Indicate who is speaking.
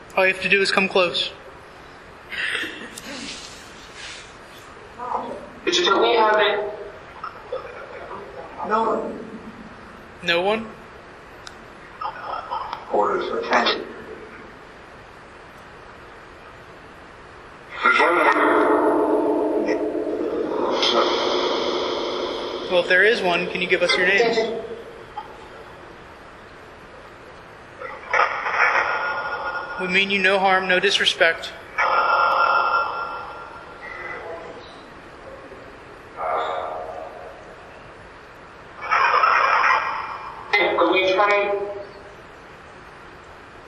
Speaker 1: All you have to do is come close.
Speaker 2: Do we have it?
Speaker 3: No.
Speaker 1: No one?
Speaker 3: Orders for attention.
Speaker 1: Well, if there is one, can you give us your name? We mean you no harm, no disrespect.